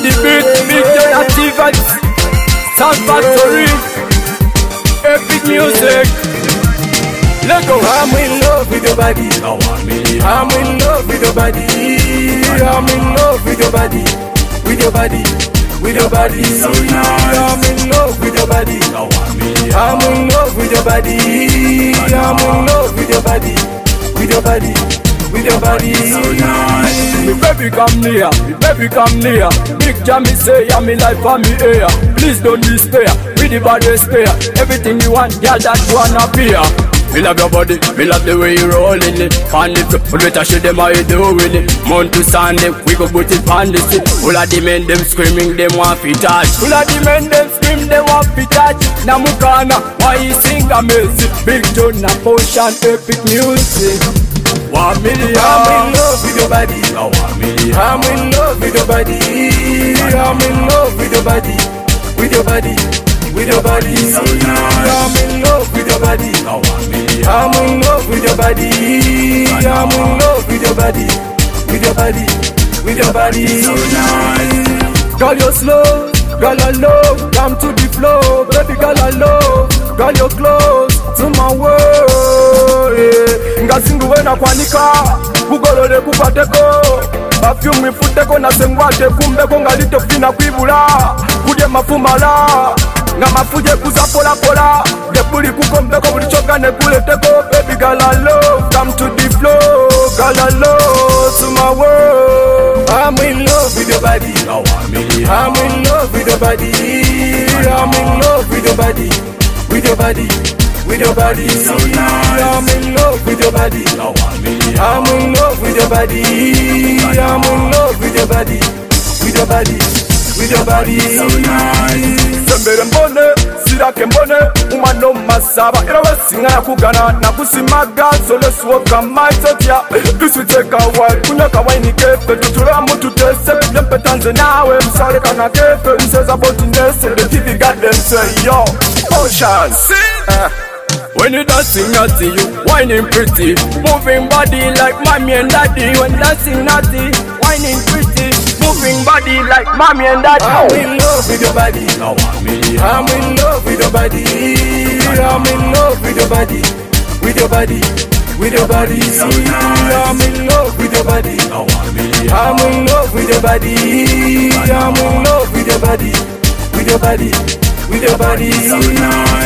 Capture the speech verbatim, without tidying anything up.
the beat, big joy activate. Sound Factory, epic music. Let go. I'm in love with your body. Now I'm in I'm in love with your body. I'm in love with your body. With your body. With your body. So nice. I'm in love with your body. Now I'm in I'm in love with your body. I'm in love with your body. With your body. With your body. so nice. Me baby come near, me baby come near. Big Jammy say, yeah, me life and me air. Please don't despair, with the body spare. Everything you want, yeah, that wanna appear. Me love your body, me love the way you rollin' it. On the floor, full better shit them how you doing it. Mount to Sunday, we go put it on the seat. All of the men them screaming, them want fi touch. All of the men them scream, they want fi touch. Now Mukana, why you sing amazing? Big John, a potion, epic music. One million. I'm in love with your body. Now one million. I'm in love with your body. I'm in love with your body. With your body. With your body. So nice. I'm in love with your body. Now one million. I'm in love with your body. I'm in love with your body. With your body. With your body. So nice. Girl, you're slow. Girl, I love. Come to the flow. Baby girl, I love. Girl, you're close to my world. Yeah. Ngasingu wena kwanika. Kugolole kupateko. Perfume ifuteko na sengwate kumbeko ngalito fina kwibula. Kudye mafumala. Nga mafuje kuza pola pola. Gebuli kukombeko bulichoka ne kuleteko. Baby girl I love, come to the flow. Girl I love to my world. I'm in love with your body. Now one million. I'm in love with your body. I'm in love with your body. With your body. With your body. So nice. I'm in love with your body. Now one million. I'm in love with your body. I'm in love with your body. With your body. With your body. So nice. Sembere mbone, sirake mbone. Umano masaba, irawe singa ya kugana. Na kusimaga, sole suoka maitotia. This will take a while, kunyaka waini kefe. Tutura mutu tese, yempe tanze nawe. Msare kana kefe, mseza boti nese. The T V got them say, yo, Ocean, sing. Uh. When you dancing, I see you whining pretty, moving body like mommy and daddy. When dancing naughty, whining pretty, moving body like mommy and daddy. I'm in love with your body. Now one million. I'm in love with your body. I'm in love with your body. With your body. With your body. So nice. I'm in love with your body. Now one million. I'm in love with your body. I'm in love with your body. With your body. With your body. So nice.